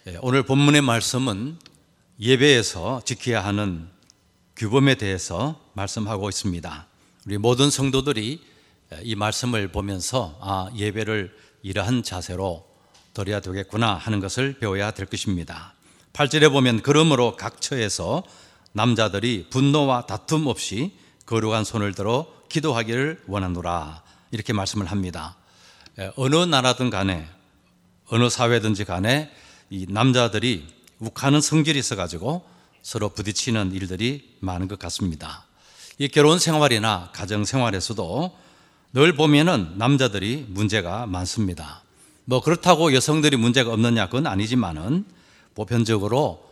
오늘 본문의 말씀은 예배에서 지켜야 하는 규범에 대해서 말씀하고 있습니다. 우리 모든 성도들이 이 말씀을 보면서 예배를 이러한 자세로 드려야 되겠구나 하는 것을 배워야 될 것입니다. 8절에 보면 그러므로 각 처에서 남자들이 분노와 다툼 없이 거룩한 손을 들어 기도하기를 원하노라, 이렇게 말씀을 합니다. 어느 나라든 간에 어느 사회든지 간에 이 남자들이 욱하는 성질이 있어가지고 서로 부딪히는 일들이 많은 것 같습니다. 이 결혼 생활이나 가정 생활에서도 늘 보면은 남자들이 문제가 많습니다. 그렇다고 여성들이 문제가 없느냐, 그건 아니지만은 보편적으로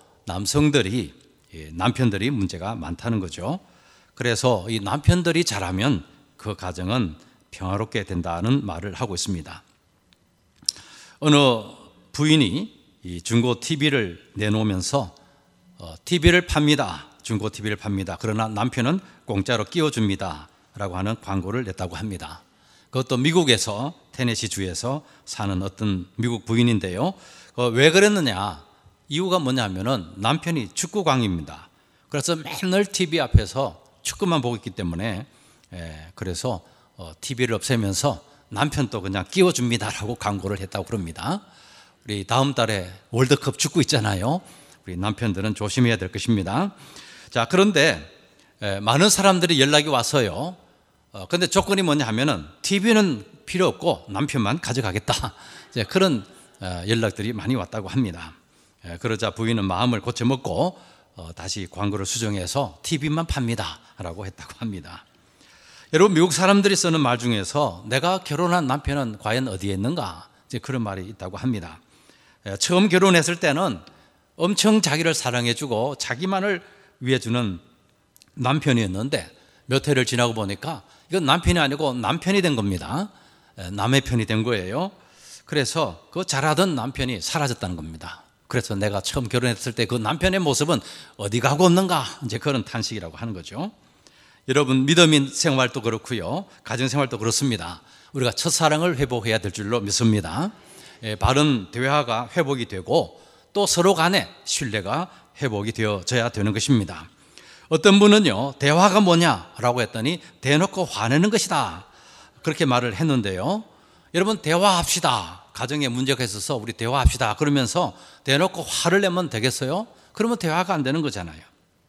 남편들이 문제가 많다는 거죠. 그래서 이 남편들이 잘하면 그 가정은 평화롭게 된다는 말을 하고 있습니다. 어느 부인이 이 중고 TV를 내놓으면서 TV를 팝니다. 중고 TV를 팝니다. 그러나 남편은 공짜로 끼워줍니다 라고 하는 광고를 냈다고 합니다. 그것도 미국에서 테네시 주에서 사는 어떤 미국 부인인데요. 왜 그랬느냐, 이유가 뭐냐면은 남편이 축구광입니다. 그래서 맨날 TV 앞에서 축구만 보고 있기 때문에 그래서 TV를 없애면서 남편도 그냥 끼워줍니다라고 광고를 했다고 그럽니다. 우리 다음 달에 월드컵 축구 있잖아요. 우리 남편들은 조심해야 될 것입니다. 자, 그런데 많은 사람들이 연락이 왔어요. 그런데 조건이 뭐냐 하면은 TV는 필요 없고 남편만 가져가겠다, 그런 연락들이 많이 왔다고 합니다. 그러자 부인은 마음을 고쳐먹고 다시 광고를 수정해서 TV만 팝니다 라고 했다고 합니다. 여러분, 미국 사람들이 쓰는 말 중에서 내가 결혼한 남편은 과연 어디에 있는가, 그런 말이 있다고 합니다. 처음 결혼했을 때는 엄청 자기를 사랑해주고 자기만을 위해주는 남편이었는데 몇 해를 지나고 보니까 이건 남편이 아니고 남편이 된 겁니다. 남의 편이 된 거예요. 그래서 그 잘하던 남편이 사라졌다는 겁니다. 그래서 내가 처음 결혼했을 때 그 남편의 모습은 어디 가고 없는가, 그런 탄식이라고 하는 거죠. 여러분, 믿음인 생활도 그렇고요, 가정 생활도 그렇습니다. 우리가 첫사랑을 회복해야 될 줄로 믿습니다. 바른 대화가 회복이 되고 또 서로 간에 신뢰가 회복이 되어져야 되는 것입니다. 어떤 분은요, 대화가 뭐냐라고 했더니 대놓고 화내는 것이다, 그렇게 말을 했는데요. 여러분, 대화합시다. 가정에 문제가 있어서 우리 대화합시다 그러면서 대놓고 화를 내면 되겠어요? 그러면 대화가 안 되는 거잖아요.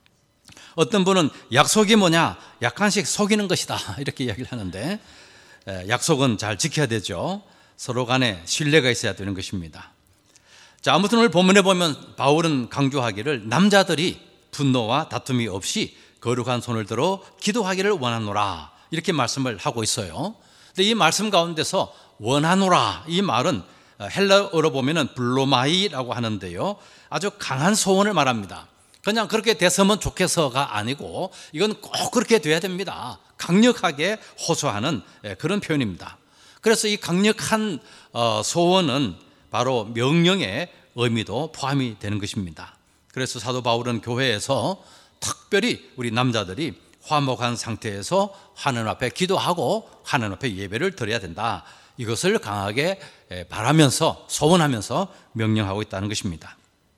어떤 분은 약속이 뭐냐, 약간씩 속이는 것이다, 이렇게 이야기를 하는데 약속은 잘 지켜야 되죠. 서로 간에 신뢰가 있어야 되는 것입니다. 자, 아무튼 오늘 본문에 보면 바울은 강조하기를 남자들이 분노와 다툼이 없이 거룩한 손을 들어 기도하기를 원하노라, 이렇게 말씀을 하고 있어요. 근데 이 말씀 가운데서 원하노라, 이 말은 헬라어로 보면은 블로마이라고 하는데요, 아주 강한 소원을 말합니다. 그냥 그렇게 됐으면 좋겠어가 아니고 이건 꼭 그렇게 돼야 됩니다. 강력하게 호소하는 그런 표현입니다. 그래서 이 강력한 소원은 바로 명령의 의미도 포함이 되는 것입니다. 그래서 사도 바울은 교회에서 특별히 우리 남자들이 화목한 상태에서 하나님 앞에 기도하고 하나님 앞에 예배를 드려야 된다, 이것을 강하게 바라면서 소원하면서 명령하고 있다는 것입니다.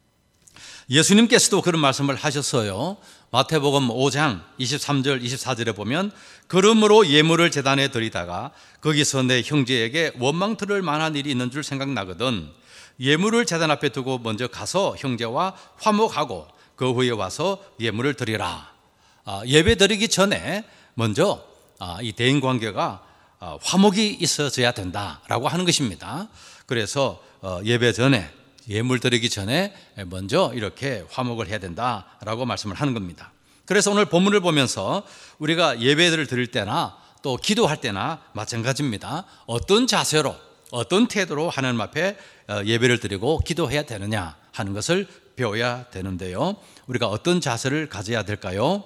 예수님께서도 그런 말씀을 하셨어요. 마태복음 5장 23절 24절에 보면 그러므로 예물을 제단에 드리다가 거기서 내 형제에게 원망 들을 만한 일이 있는 줄 생각나거든 예물을 제단 앞에 두고 먼저 가서 형제와 화목하고 그 후에 와서 예물을 드리라. 예배 드리기 전에 먼저 이 대인관계가 화목이 있어져야 된다라고 하는 것입니다. 그래서 예배 전에, 예물 드리기 전에 먼저 이렇게 화목을 해야 된다라고 말씀을 하는 겁니다. 그래서 오늘 본문을 보면서 우리가 예배를 드릴 때나 또 기도할 때나 마찬가지입니다. 어떤 자세로, 어떤 태도로 하나님 앞에 예배를 드리고 기도해야 되느냐 하는 것을 배워야 되는데요, 우리가 어떤 자세를 가져야 될까요?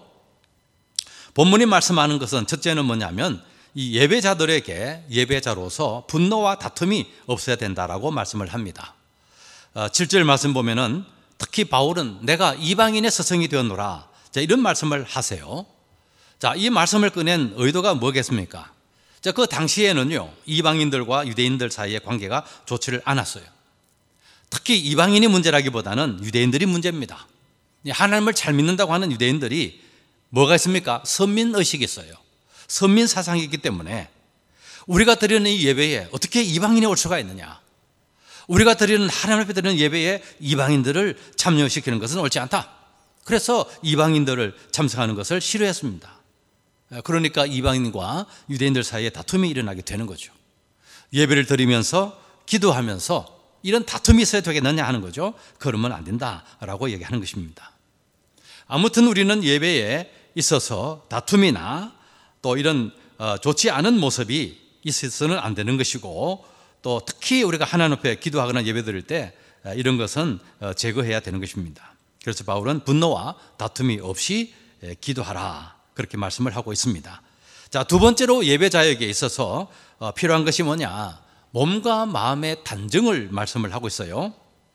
본문이 말씀하는 것은 첫째는 뭐냐면 이 예배자들에게 예배자로서 분노와 다툼이 없어야 된다라고 말씀을 합니다. 7절 말씀 보면은 특히 바울은 내가 이방인의 스승이 되었노라, 이런 말씀을 하세요. 자, 이 말씀을 꺼낸 의도가 뭐겠습니까? 그 당시에는요, 이방인들과 유대인들 사이의 관계가 좋지를 않았어요. 특히 이방인이 문제라기보다는 유대인들이 문제입니다. 하나님을 잘 믿는다고 하는 유대인들이 뭐가 있습니까? 선민의식이 있어요. 선민 사상이 있기 때문에 우리가 드리는 이 예배에 어떻게 이방인이 올 수가 있느냐, 우리가 드리는 하나님 앞에 드리는 예배에 이방인들을 참여시키는 것은 옳지 않다. 그래서 이방인들을 참석하는 것을 싫어했습니다. 그러니까 이방인과 유대인들 사이에 다툼이 일어나게 되는 거죠. 예배를 드리면서 기도하면서 이런 다툼이 있어야 되겠느냐 하는 거죠. 그러면 안 된다라고 얘기하는 것입니다. 아무튼 우리는 예배에 있어서 다툼이나 또 이런 좋지 않은 모습이 있어서는 안 되는 것이고, 또 특히 우리가 하나님 앞에 기도하거나 예배 드릴 때 이런 것은 제거해야 되는 것입니다. 그래서 바울은 분노와 다툼이 없이 기도하라, 그렇게 말씀을 하고 있습니다. 자, 두 번째로 예배 자역에 있어서 필요한 것이 뭐냐? 몸과 마음의 단정을 말씀을 하고 있어요.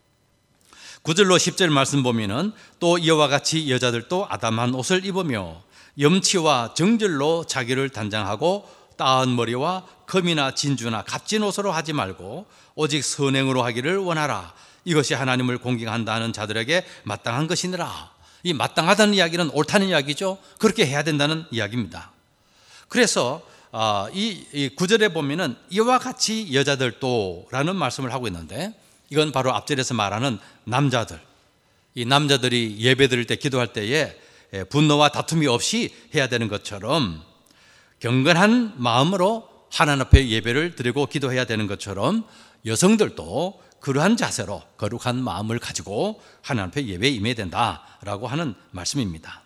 9절로 10절 말씀 보면은 또 이와 같이 여자들도 아담한 옷을 입으며 염치와 정절로 자기를 단장하고 따은 머리와 금이나 진주나 값진 옷으로 하지 말고 오직 선행으로 하기를 원하라. 이것이 하나님을 공경한다는 자들에게 마땅한 것이니라. 이 마땅하다는 이야기는 옳다는 이야기죠. 그렇게 해야 된다는 이야기입니다. 그래서 이 9절에 보면은 이와 같이 여자들도 라는 말씀을 하고 있는데, 이건 바로 앞절에서 말하는 남자들, 이 남자들이 예배 드릴 때 기도할 때에 분노와 다툼이 없이 해야 되는 것처럼 경건한 마음으로 하나님 앞에 예배를 드리고 기도해야 되는 것처럼 여성들도 그러한 자세로 거룩한 마음을 가지고 하나님 앞에 예배에 임해야 된다라고 하는 말씀입니다.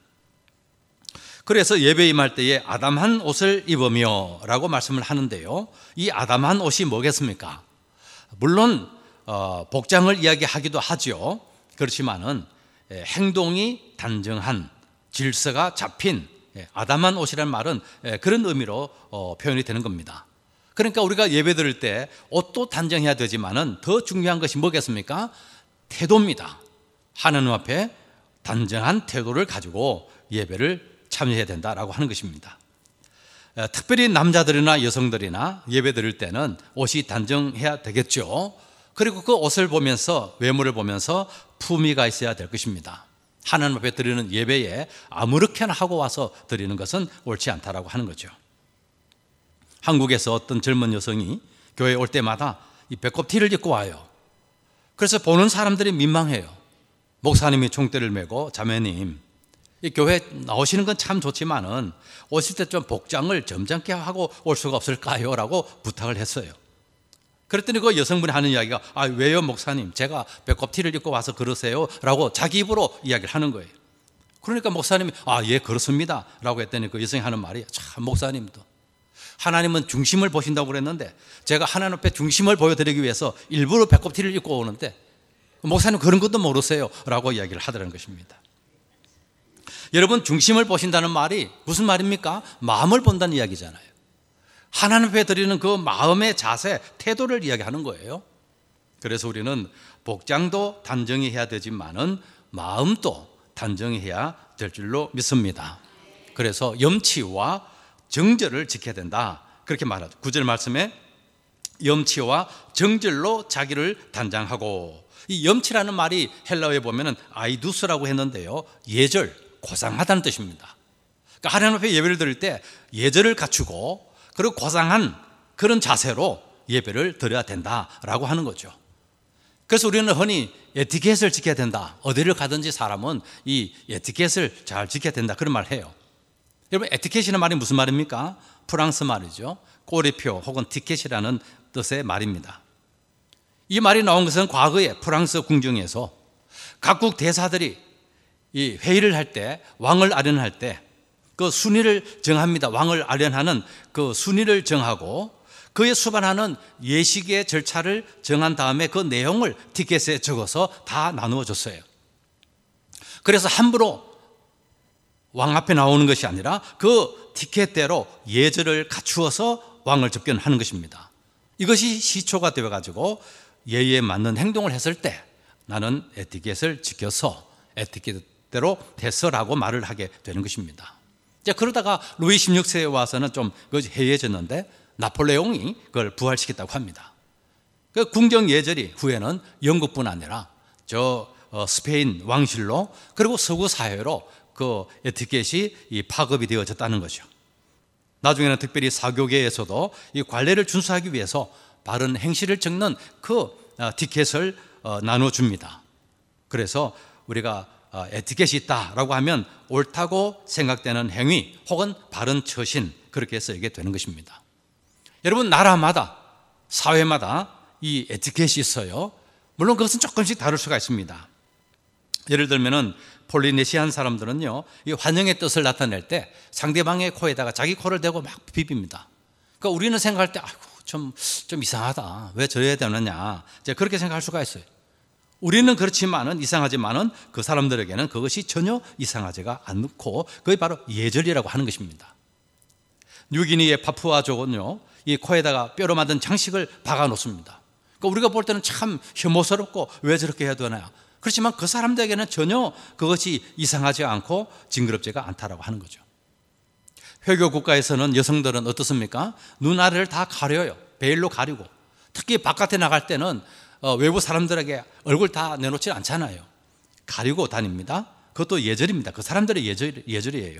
그래서 예배에 임할 때에 아담한 옷을 입으며 라고 말씀을 하는데요, 이 아담한 옷이 뭐겠습니까? 물론 복장을 이야기하기도 하죠. 그렇지만은 행동이 단정한, 질서가 잡힌 아담한 옷이라는 말은 그런 의미로 표현이 되는 겁니다. 그러니까 우리가 예배 드릴 때 옷도 단정해야 되지만은 더 중요한 것이 뭐겠습니까? 태도입니다. 하나님 앞에 단정한 태도를 가지고 예배를 참여해야 된다라고 하는 것입니다. 특별히 남자들이나 여성들이나 예배 드릴 때는 옷이 단정해야 되겠죠. 그리고 그 옷을 보면서, 외모를 보면서 품위가 있어야 될 것입니다. 하나님 앞에 드리는 예배에 아무렇게나 하고 와서 드리는 것은 옳지 않다라고 하는 거죠. 한국에서 어떤 젊은 여성이 교회에 올 때마다 이 배꼽 티를 입고 와요. 그래서 보는 사람들이 민망해요. 목사님이 총대를 메고 자매님, 이 교회 나오시는 건 참 좋지만은 오실 때 좀 복장을 점잖게 하고 올 수가 없을까요? 라고 부탁을 했어요. 그랬더니 그 여성분이 하는 이야기가 왜요 목사님, 제가 배꼽 티를 입고 와서 그러세요? 라고 자기 입으로 이야기를 하는 거예요. 그러니까 목사님이 예 그렇습니다 라고 했더니 그 여성이 하는 말이, 참 목사님도 하나님은 중심을 보신다고 그랬는데 제가 하나님 앞에 중심을 보여드리기 위해서 일부러 배꼽 티를 입고 오는데 목사님 그런 것도 모르세요? 라고 이야기를 하더라는 것입니다. 여러분, 중심을 보신다는 말이 무슨 말입니까? 마음을 본다는 이야기잖아요. 하나님 앞에 드리는 그 마음의 자세, 태도를 이야기하는 거예요. 그래서 우리는 복장도 단정히 해야 되지만은 마음도 단정히 해야 될 줄로 믿습니다. 그래서 염치와 정절을 지켜야 된다, 그렇게 말하죠. 9절 말씀에 염치와 정절로 자기를 단장하고, 이 염치라는 말이 헬라어에 보면은 아이두스라고 했는데요, 예절, 고상하다는 뜻입니다. 그러니까 하나님 앞에 예배를 드릴 때 예절을 갖추고 그리고 고상한 그런 자세로 예배를 드려야 된다라고 하는 거죠. 그래서 우리는 흔히 에티켓을 지켜야 된다, 어디를 가든지 사람은 이 에티켓을 잘 지켜야 된다, 그런 말을 해요. 여러분, 에티켓이라는 말이 무슨 말입니까? 프랑스 말이죠. 꼬리표 혹은 티켓이라는 뜻의 말입니다. 이 말이 나온 것은 과거에 프랑스 궁정에서 각국 대사들이 이 회의를 할 때, 왕을 아련할 때 그 순위를 정합니다. 왕을 아련하는 그 순위를 정하고 그에 수반하는 예식의 절차를 정한 다음에 그 내용을 티켓에 적어서 다 나누어 줬어요. 그래서 함부로 왕 앞에 나오는 것이 아니라 그 티켓대로 예절을 갖추어서 왕을 접견하는 것입니다. 이것이 시초가 되어가지고 예의에 맞는 행동을 했을 때 나는 에티켓을 지켜서 에티켓대로 됐어라고 말을 하게 되는 것입니다. 이제 그러다가 루이 16세에 와서는 좀 해이해졌는데 나폴레옹이 그걸 부활시켰다고 합니다. 그 궁정 예절이 후에는 영국뿐 아니라 스페인 왕실로 그리고 서구 사회로 그 에티켓이 파급이 되어졌다는 거죠. 나중에는 특별히 사교계에서도 이 관례를 준수하기 위해서 바른 행실을 적는 그 티켓을 나눠줍니다. 그래서 우리가 에티켓이 있다라고 하면 옳다고 생각되는 행위 혹은 바른 처신, 그렇게 쓰이게 되는 것입니다. 여러분, 나라마다 사회마다 이 에티켓이 있어요. 물론 그것은 조금씩 다를 수가 있습니다. 예를 들면은 폴리네시안 사람들은요, 이 환영의 뜻을 나타낼 때 상대방의 코에다가 자기 코를 대고 막 비빕니다. 그러니까 우리는 생각할 때 아이고 좀 이상하다, 왜 저래야 되느냐, 이제 그렇게 생각할 수가 있어요. 우리는 그렇지만은, 이상하지만은 그 사람들에게는 그것이 전혀 이상하지가 않고 그게 바로 예절이라고 하는 것입니다. 뉴기니의 파푸아족은요, 이 코에다가 뼈로 만든 장식을 박아 놓습니다. 그러니까 우리가 볼 때는 참 혐오스럽고 왜 저렇게 해야 되나, 그렇지만 그 사람들에게는 전혀 그것이 이상하지 않고 징그럽지가 않다라고 하는 거죠. 회교 국가에서는 여성들은 어떻습니까? 눈 아래를 다 가려요. 베일로 가리고. 특히 바깥에 나갈 때는 외부 사람들에게 얼굴 다 내놓지 않잖아요. 가리고 다닙니다. 그것도 예절입니다. 그 사람들의 예절이에요.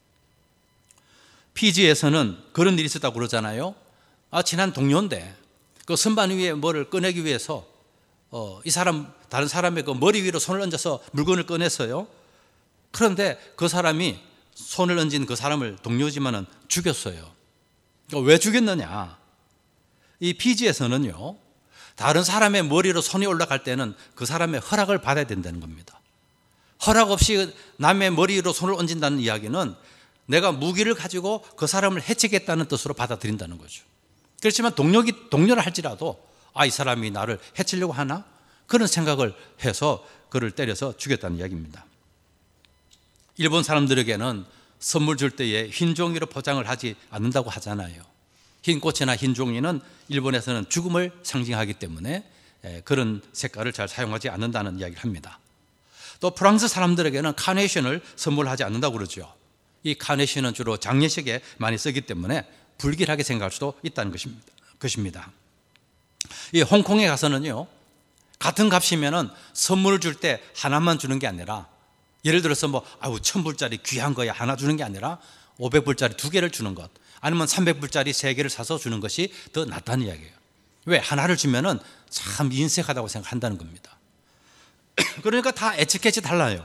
피지에서는 그런 일이 있었다고 그러잖아요. 친한 동료인데 그 선반 위에 뭐를 꺼내기 위해서 이 사람, 다른 사람의 그 머리 위로 손을 얹어서 물건을 꺼냈어요. 그런데 그 사람이 손을 얹은 그 사람을, 동료지만은 죽였어요. 왜 죽였느냐? 이 피지에서는요, 다른 사람의 머리로 손이 올라갈 때는 그 사람의 허락을 받아야 된다는 겁니다. 허락 없이 남의 머리로 손을 얹는다는 이야기는 내가 무기를 가지고 그 사람을 해치겠다는 뜻으로 받아들인다는 거죠. 그렇지만 동료를 할지라도 이 사람이 나를 해치려고 하나? 그런 생각을 해서 그를 때려서 죽였다는 이야기입니다. 일본 사람들에게는 선물 줄 때에 흰 종이로 포장을 하지 않는다고 하잖아요. 흰 꽃이나 흰 종이는 일본에서는 죽음을 상징하기 때문에 그런 색깔을 잘 사용하지 않는다는 이야기를 합니다. 또 프랑스 사람들에게는 카네이션을 선물하지 않는다고 그러죠. 이 카네이션은 주로 장례식에 많이 쓰기 때문에 불길하게 생각할 수도 있다는 것입니다. 이 홍콩에 가서는요, 같은 값이면은 선물을 줄 때 하나만 주는 게 아니라, 예를 들어서 1000불짜리 귀한 거야 하나 주는 게 아니라 500불짜리 2개를 주는 것, 아니면 300불짜리 3개를 사서 주는 것이 더 낫다는 이야기예요. 왜? 하나를 주면은 참 인색하다고 생각한다는 겁니다. 그러니까 다 에티켓이 달라요.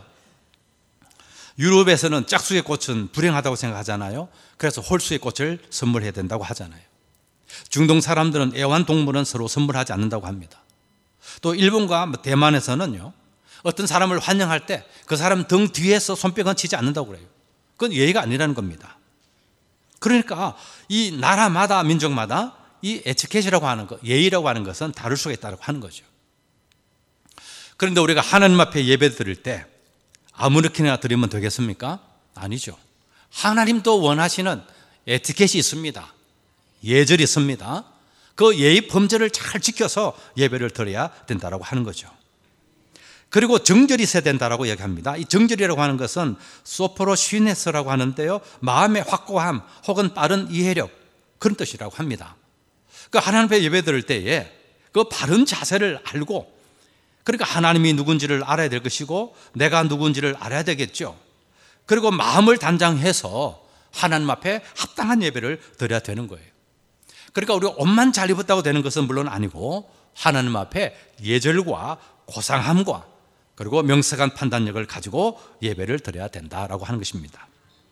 유럽에서는 짝수의 꽃은 불행하다고 생각하잖아요. 그래서 홀수의 꽃을 선물해야 된다고 하잖아요. 중동 사람들은 애완동물은 서로 선물하지 않는다고 합니다. 또 일본과 대만에서는요, 어떤 사람을 환영할 때 그 사람 등 뒤에서 손뼉은 치지 않는다고 그래요. 그건 예의가 아니라는 겁니다. 그러니까 이 나라마다, 민족마다 이 에티켓이라고 하는 것, 예의라고 하는 것은 다를 수가 있다고 하는 거죠. 그런데 우리가 하나님 앞에 예배 드릴 때 아무렇게나 드리면 되겠습니까? 아니죠. 하나님도 원하시는 에티켓이 있습니다. 예절이 있습니다. 그 예의 범절을 잘 지켜서 예배를 드려야 된다고 하는 거죠. 그리고 정절이 있어야 된다고 얘기합니다. 이 정절이라고 하는 것은 소프로시네스라고 하는데요, 마음의 확고함 혹은 빠른 이해력, 그런 뜻이라고 합니다. 그 하나님 앞에 예배 드릴 때에 그 바른 자세를 알고, 그러니까 하나님이 누군지를 알아야 될 것이고 내가 누군지를 알아야 되겠죠. 그리고 마음을 단장해서 하나님 앞에 합당한 예배를 드려야 되는 거예요. 그러니까 우리가 옷만 잘 입었다고 되는 것은 물론 아니고 하나님 앞에 예절과 고상함과 그리고 명석한 판단력을 가지고 예배를 드려야 된다라고 하는 것입니다.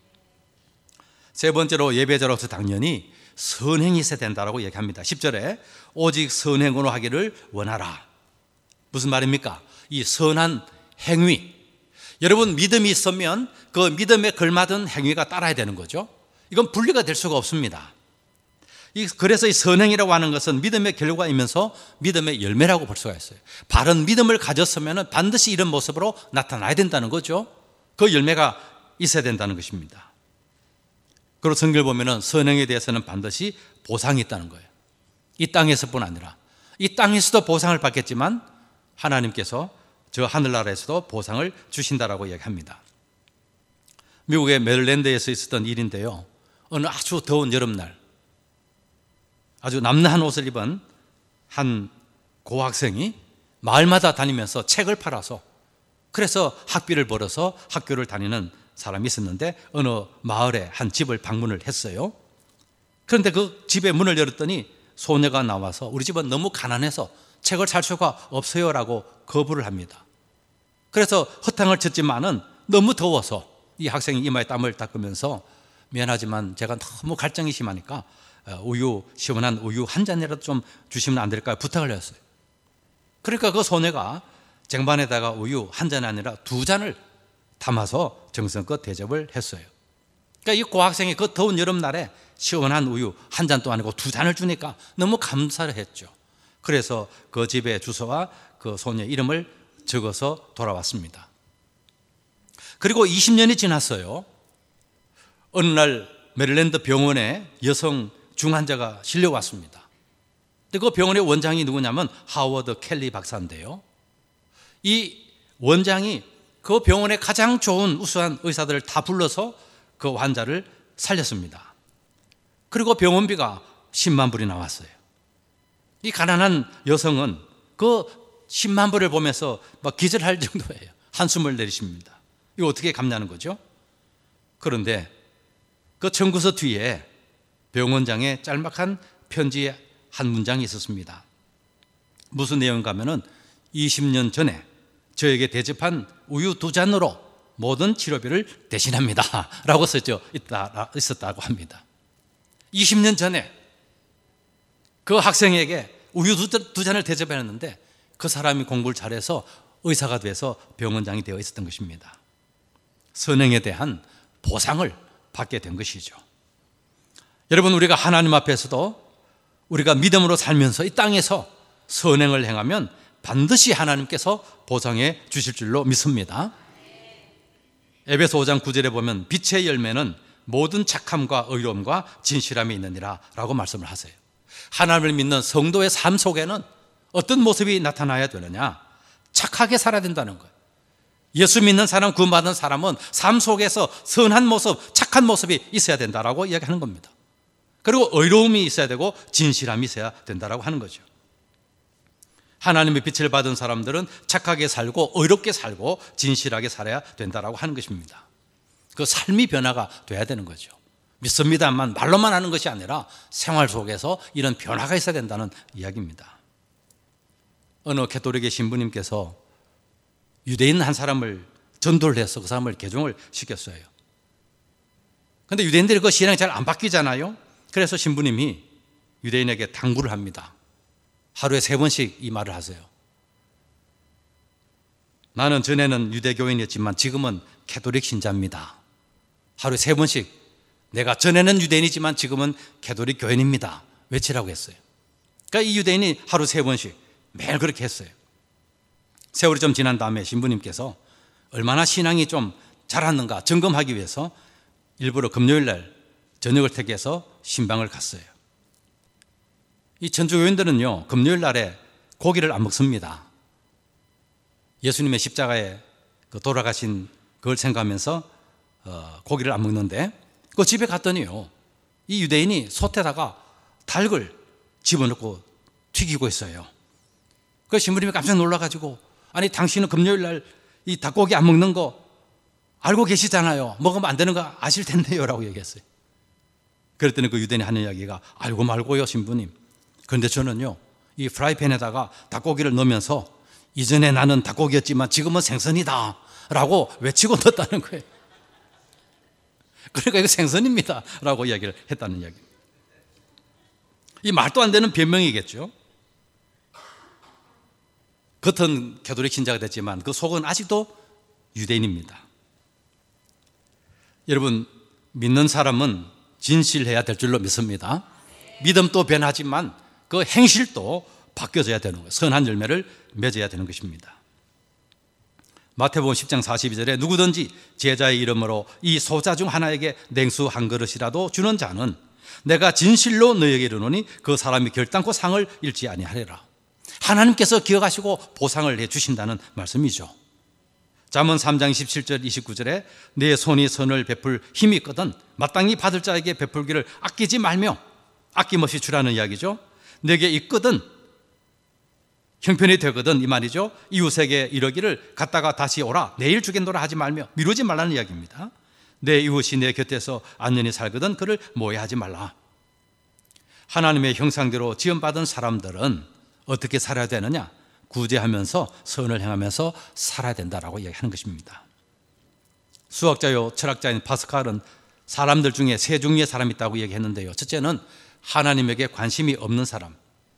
세 번째로 예배자로서 당연히 선행이 있어야 된다라고 얘기합니다. 10절에 오직 선행으로 하기를 원하라. 무슨 말입니까? 이 선한 행위. 여러분, 믿음이 있으면 그 믿음에 걸맞은 행위가 따라야 되는 거죠. 이건 분리가 될 수가 없습니다. 그래서 이 선행이라고 하는 것은 믿음의 결과이면서 믿음의 열매라고 볼 수가 있어요. 바른 믿음을 가졌으면 반드시 이런 모습으로 나타나야 된다는 거죠. 그 열매가 있어야 된다는 것입니다. 그리고 성경을 보면 선행에 대해서는 반드시 보상이 있다는 거예요. 이 땅에서뿐 아니라 이 땅에서도 보상을 받겠지만 하나님께서 저 하늘나라에서도 보상을 주신다라고 얘기합니다. 미국의 메릴랜드에서 있었던 일인데요, 어느 아주 더운 여름날 아주 남나한 옷을 입은 한 고학생이 마을마다 다니면서 책을 팔아서 그래서 학비를 벌어서 학교를 다니는 사람이 있었는데 어느 마을에 한 집을 방문을 했어요. 그런데 그 집의 문을 열었더니 소녀가 나와서 우리 집은 너무 가난해서 책을 살 수가 없어요 라고 거부를 합니다. 그래서 허탕을 쳤지만은 너무 더워서 이 학생이 이마에 땀을 닦으면서 미안하지만 제가 너무 갈증이 심하니까 시원한 우유 한 잔이라도 좀 주시면 안 될까요? 부탁을 했어요. 그러니까 그 소녀가 쟁반에다가 우유 한 잔이 아니라 2잔을 담아서 정성껏 대접을 했어요. 그러니까 이 고학생이 그 더운 여름날에 시원한 우유 한 잔도 아니고 2잔을 주니까 너무 감사를 했죠. 그래서 그 집의 주소와 그 소녀의 이름을 적어서 돌아왔습니다. 그리고 20년이 지났어요. 어느 날 메릴랜드 병원에 여성 중환자가 실려왔습니다. 근데 그 병원의 원장이 누구냐면 하워드 켈리 박사인데요. 이 원장이 그 병원의 가장 좋은 우수한 의사들을 다 불러서 그 환자를 살렸습니다. 그리고 병원비가 10만 불이 나왔어요. 이 가난한 여성은 그 10만 불을 보면서 막 기절할 정도예요. 한숨을 내쉽니다. 이거 어떻게 갚냐는 거죠? 그런데 그 청구서 뒤에 병원장의 짤막한 편지에 한 문장이 있었습니다. 무슨 내용인가 하면은 20년 전에 저에게 대접한 우유 2잔으로 모든 치료비를 대신합니다 라고 있었다고 합니다. 20년 전에 그 학생에게 우유 2잔을 대접했는데 그 사람이 공부를 잘해서 의사가 돼서 병원장이 되어 있었던 것입니다. 선행에 대한 보상을 받게 된 것이죠. 여러분, 우리가 하나님 앞에서도 우리가 믿음으로 살면서 이 땅에서 선행을 행하면 반드시 하나님께서 보상해 주실 줄로 믿습니다. 에베소 5장 9절에 보면 빛의 열매는 모든 착함과 의로움과 진실함이 있느니라 라고 말씀을 하세요. 하나님을 믿는 성도의 삶 속에는 어떤 모습이 나타나야 되느냐? 착하게 살아야 된다는 거예요. 예수 믿는 사람, 구원받은 사람은 삶 속에서 선한 모습, 착한 모습이 있어야 된다라고 이야기하는 겁니다. 그리고 의로움이 있어야 되고 진실함이 있어야 된다라고 하는 거죠. 하나님의 빛을 받은 사람들은 착하게 살고 의롭게 살고 진실하게 살아야 된다라고 하는 것입니다. 그 삶이 변화가 돼야 되는 거죠. 믿습니다만 말로만 하는 것이 아니라 생활 속에서 이런 변화가 있어야 된다는 이야기입니다. 어느 캐톨릭의 신부님께서 유대인 한 사람을 전도를 해서 그 사람을 개종을 시켰어요. 그런데 유대인들이 그 신앙이 잘 안 바뀌잖아요. 그래서 신부님이 유대인에게 당부를 합니다. 하루에 3번씩 이 말을 하세요. 나는 전에는 유대교인이었지만 지금은 캐톨릭 신자입니다. 하루에 3번씩 내가 전에는 유대인이지만 지금은 캐톨릭 교인입니다. 외치라고 했어요. 그러니까 이 유대인이 하루 3번씩 매일 그렇게 했어요. 세월이 좀 지난 다음에 신부님께서 얼마나 신앙이 좀 자랐는가 점검하기 위해서 일부러 금요일 날 저녁을 택해서 신방을 갔어요. 이 천주교인들은요, 금요일 날에 고기를 안 먹습니다. 예수님의 십자가에 돌아가신 그걸 생각하면서 고기를 안 먹는데 그 집에 갔더니요, 이 유대인이 솥에다가 닭을 집어넣고 튀기고 있어요. 그 신부님이 깜짝 놀라가지고, 아니 당신은 금요일 날 이 닭고기 안 먹는 거 알고 계시잖아요. 먹으면 안 되는 거 아실 텐데요 라고 얘기했어요. 그랬더니 그 유대인이 하는 이야기가, 알고 말고요 신부님, 그런데 저는요 이 프라이팬에다가 닭고기를 넣으면서 이전에 나는 닭고기였지만 지금은 생선이다 라고 외치고 넣었다는 거예요. 그러니까 이거 생선입니다 라고 이야기를 했다는 이야기입니다. 이 말도 안 되는 변명이겠죠. 겉은 캐톨릭 신자가 됐지만 그 속은 아직도 유대인입니다. 여러분, 믿는 사람은 진실해야 될 줄로 믿습니다. 믿음도 변하지만 그 행실도 바뀌어져야 되는 거예요. 선한 열매를 맺어야 되는 것입니다. 마태복음 10장 42절에 누구든지 제자의 이름으로 이 소자 중 하나에게 냉수 한 그릇이라도 주는 자는 내가 진실로 너에게 이르노니 그 사람이 결단코 상을 잃지 아니하리라. 하나님께서 기억하시고 보상을 해주신다는 말씀이죠. 잠언 3장 27절 29절에 내 손이 선을 베풀 힘이 있거든 마땅히 받을 자에게 베풀기를 아끼지 말며, 아낌없이 주라는 이야기죠. 내게 있거든 형편이 되거든 이 말이죠. 이웃에게 이러기를 갔다가 다시 오라, 내일 주겠노라 하지 말며, 미루지 말라는 이야기입니다. 내 이웃이 내 곁에서 안전히 살거든 그를 모해하지 말라. 하나님의 형상대로 지음받은 사람들은 어떻게 살아야 되느냐? 구제하면서 선을 행하면서 살아야 된다라고 이야기하는 것입니다. 수학자요 철학자인 파스칼은 사람들 중에 세 종류의 사람이 있다고 얘기했는데요. 첫째는 하나님에게 관심이 없는 사람.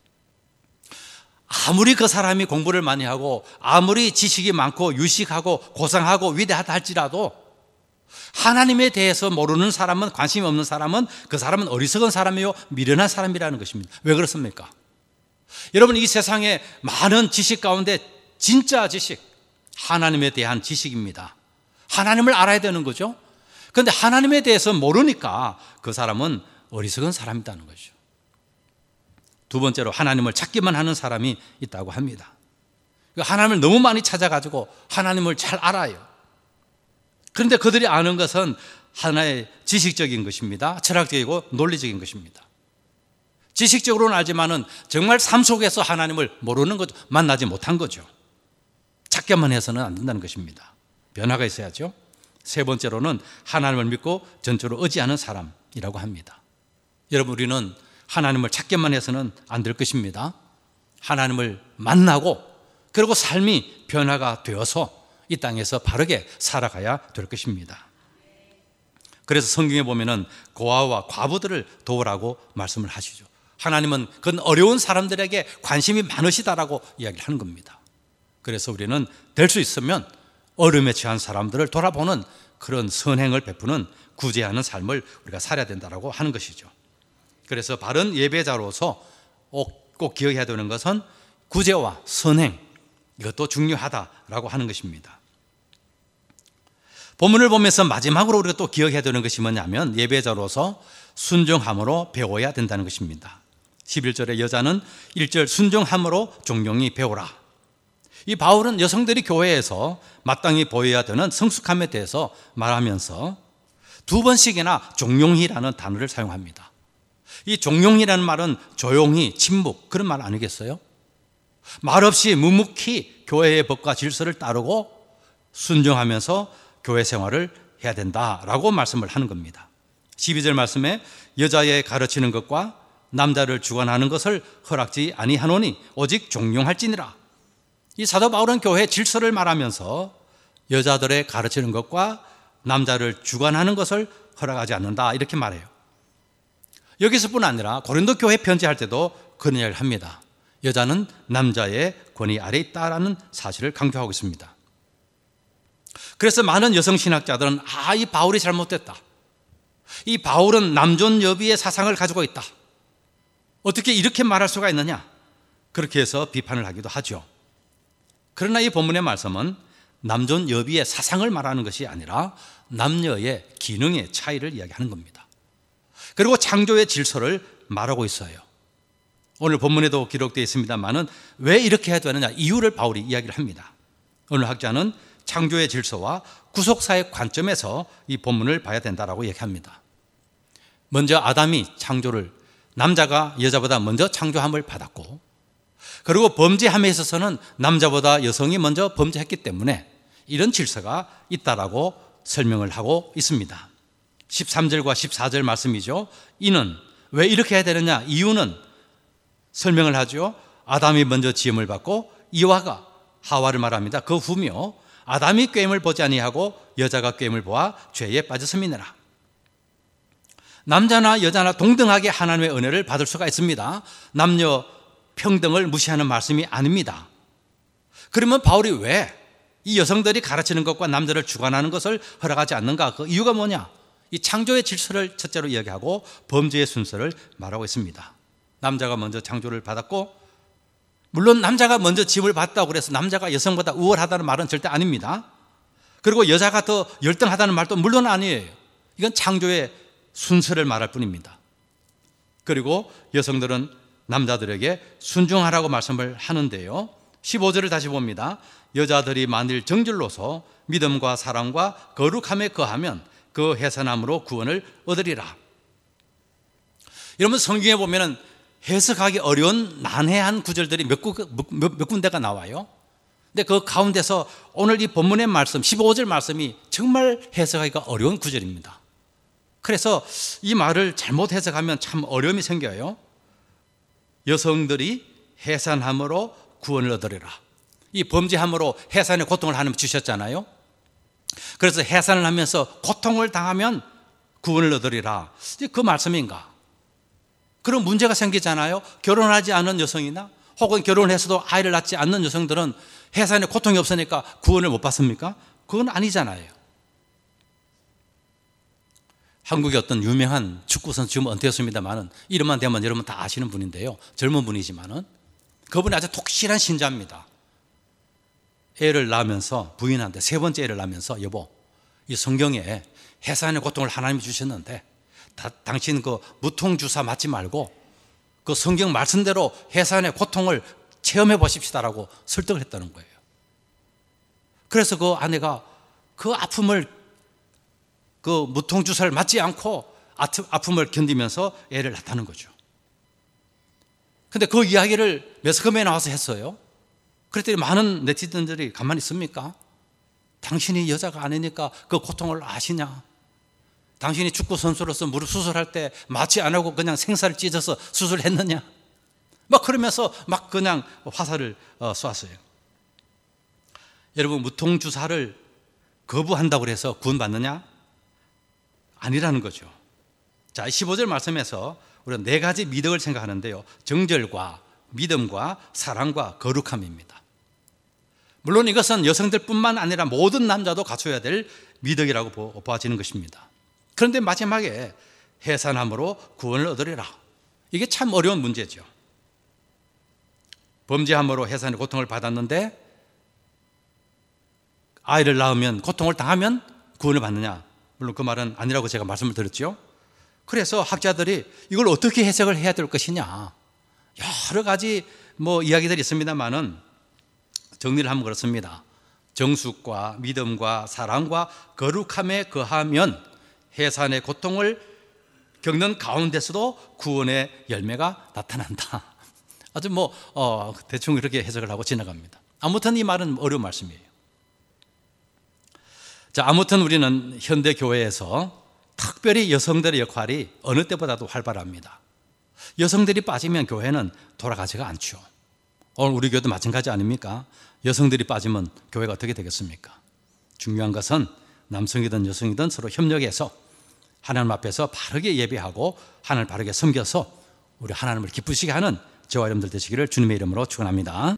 아무리 그 사람이 공부를 많이 하고 아무리 지식이 많고 유식하고 고상하고 위대하다 할지라도 하나님에 대해서 모르는 사람은, 관심이 없는 사람은, 그 사람은 어리석은 사람이요 미련한 사람이라는 것입니다. 왜 그렇습니까? 여러분, 이 세상에 많은 지식 가운데 진짜 지식, 하나님에 대한 지식입니다. 하나님을 알아야 되는 거죠. 그런데 하나님에 대해서 모르니까 그 사람은 어리석은 사람이라는 거죠. 두 번째로 하나님을 찾기만 하는 사람이 있다고 합니다. 하나님을 너무 많이 찾아가지고 하나님을 잘 알아요. 그런데 그들이 아는 것은 하나의 지식적인 것입니다. 철학적이고 논리적인 것입니다. 지식적으로는 알지만은 정말 삶 속에서 하나님을 모르는 것, 만나지 못한 거죠. 찾기만 해서는 안 된다는 것입니다. 변화가 있어야죠. 세 번째로는 하나님을 믿고 전적으로 의지하는 사람이라고 합니다. 여러분, 우리는 하나님을 찾기만 해서는 안 될 것입니다. 하나님을 만나고 그리고 삶이 변화가 되어서 이 땅에서 바르게 살아가야 될 것입니다. 그래서 성경에 보면은 고아와 과부들을 도우라고 말씀을 하시죠. 하나님은 그런 어려운 사람들에게 관심이 많으시다라고 이야기를 하는 겁니다. 그래서 우리는 될 수 있으면 어려움에 처한 사람들을 돌아보는 그런 선행을 베푸는 구제하는 삶을 우리가 살아야 된다라고 하는 것이죠. 그래서 바른 예배자로서 꼭 기억해야 되는 것은 구제와 선행, 이것도 중요하다라고 하는 것입니다. 본문을 보면서 마지막으로 우리가 또 기억해야 되는 것이 뭐냐면 예배자로서 순종함으로 배워야 된다는 것입니다. 11절에 여자는 1절 순종함으로 종용히 배우라. 이 바울은 여성들이 교회에서 마땅히 보여야 되는 성숙함에 대해서 말하면서 두 번씩이나 종용히라는 단어를 사용합니다. 이 종용이라는 말은 조용히, 침묵, 그런 말 아니겠어요? 말없이 묵묵히 교회의 법과 질서를 따르고 순종하면서 교회 생활을 해야 된다라고 말씀을 하는 겁니다. 12절 말씀에 여자의 가르치는 것과 남자를 주관하는 것을 허락지 아니하노니 오직 종용할지니라. 이 사도 바울은 교회 질서를 말하면서 여자들의 가르치는 것과 남자를 주관하는 것을 허락하지 않는다, 이렇게 말해요. 여기서뿐 아니라 고린도 교회 편지할 때도 그런 이야기를 합니다. 여자는 남자의 권위 아래 있다라는 사실을 강조하고 있습니다. 그래서 많은 여성 신학자들은 이 바울이 잘못됐다. 이 바울은 남존 여비의 사상을 가지고 있다. 어떻게 이렇게 말할 수가 있느냐? 그렇게 해서 비판을 하기도 하죠. 그러나 이 본문의 말씀은 남존 여비의 사상을 말하는 것이 아니라 남녀의 기능의 차이를 이야기하는 겁니다. 그리고 창조의 질서를 말하고 있어요. 오늘 본문에도 기록되어 있습니다만은 왜 이렇게 해야 되느냐, 이유를 바울이 이야기를 합니다. 어느 학자는 창조의 질서와 구속사의 관점에서 이 본문을 봐야 된다라고 얘기합니다. 먼저 아담이 창조를, 남자가 여자보다 먼저 창조함을 받았고, 그리고 범죄함에 있어서는 남자보다 여성이 먼저 범죄했기 때문에 이런 질서가 있다라고 설명을 하고 있습니다. 13절과 14절 말씀이죠. 이는 왜 이렇게 해야 되느냐? 이유는 설명을 하죠. 아담이 먼저 지음을 받고 이와가, 하와를 말합니다. 그 후며 아담이 꾀임을 보지 아니하고 여자가 꾀임을 보아 죄에 빠졌음이니라. 남자나 여자나 동등하게 하나님의 은혜를 받을 수가 있습니다. 남녀 평등을 무시하는 말씀이 아닙니다. 그러면 바울이 왜 이 여성들이 가르치는 것과 남자를 주관하는 것을 허락하지 않는가? 그 이유가 뭐냐? 이 창조의 질서를 첫째로 이야기하고 범죄의 순서를 말하고 있습니다. 남자가 먼저 창조를 받았고, 물론 남자가 먼저 지음을 받았다고 그래서 남자가 여성보다 우월하다는 말은 절대 아닙니다. 그리고 여자가 더 열등하다는 말도 물론 아니에요. 이건 창조의 순서를 말할 뿐입니다. 그리고 여성들은 남자들에게 순종하라고 말씀을 하는데요. 15절을 다시 봅니다. 여자들이 만일 정절로서 믿음과 사랑과 거룩함에 거하면 그 해산함으로 구원을 얻으리라. 여러분, 성경에 보면은 해석하기 어려운 난해한 구절들이 몇 군데가 나와요. 근데 그 가운데서 오늘 이 본문의 말씀 15절 말씀이 정말 해석하기가 어려운 구절입니다. 그래서 이 말을 잘못 해석하면 참 어려움이 생겨요. 여성들이 해산함으로 구원을 얻으리라. 이 범죄함으로 해산의 고통을 하나님 주셨잖아요. 그래서 해산을 하면서 고통을 당하면 구원을 얻으리라. 그 말씀인가? 그런 문제가 생기잖아요. 결혼하지 않은 여성이나 혹은 결혼해서도 아이를 낳지 않는 여성들은 해산의 고통이 없으니까 구원을 못 받습니까? 그건 아니잖아요. 한국의 어떤 유명한 축구선수, 지금 은퇴했습니다만은 이름만 대면 여러분 다 아시는 분인데요. 젊은 분이지만은 그분이 아주 독실한 신자입니다. 애를 낳으면서 부인한테 세 번째 애를 낳으면서 여보, 이 성경에 해산의 고통을 하나님이 주셨는데 당신 그 무통주사 맞지 말고 그 성경 말씀대로 해산의 고통을 체험해 보십시다라고 설득을 했다는 거예요. 그래서 그 아내가 그 아픔을 그 무통주사를 맞지 않고 아픔을 견디면서 애를 낳았다는 거죠. 근데 그 이야기를 매스컴에 나와서 했어요. 그랬더니 많은 네티즌들이 가만히 있습니까? 당신이 여자가 아니니까 그 고통을 아시냐? 당신이 축구 선수로서 무릎 수술할 때 마취 안 하고 그냥 생사를 찢어서 수술했느냐? 막 그러면서 막 그냥 화살을 쐈어요. 여러분, 무통주사를 거부한다고 해서 구원받느냐? 아니라는 거죠. 자, 15절 말씀에서 우리가 네 가지 미덕을 생각하는데요. 정절과 믿음과 사랑과 거룩함입니다. 물론 이것은 여성들뿐만 아니라 모든 남자도 갖춰야 될 미덕이라고 보아지는 것입니다. 그런데 마지막에 해산함으로 구원을 얻으리라. 이게 참 어려운 문제죠. 범죄함으로 해산의 고통을 받았는데 아이를 낳으면 고통을 당하면 구원을 받느냐? 물론 그 말은 아니라고 제가 말씀을 드렸죠. 그래서 학자들이 이걸 어떻게 해석을 해야 될 것이냐, 여러 가지 이야기들이 있습니다만은 정리를 하면 그렇습니다. 정숙과 믿음과 사랑과 거룩함에 거하면 해산의 고통을 겪는 가운데서도 구원의 열매가 나타난다. 아주 대충 이렇게 해석을 하고 지나갑니다. 아무튼 이 말은 어려운 말씀이에요. 자, 아무튼 우리는 현대 교회에서 특별히 여성들의 역할이 어느 때보다도 활발합니다. 여성들이 빠지면 교회는 돌아가지가 않죠. 오늘 우리 교회도 마찬가지 아닙니까? 여성들이 빠지면 교회가 어떻게 되겠습니까? 중요한 것은 남성이든 여성이든 서로 협력해서 하나님 앞에서 바르게 예배하고 하나님을 바르게 섬겨서 우리 하나님을 기쁘시게 하는 저와 여러분들 되시기를 주님의 이름으로 축원합니다.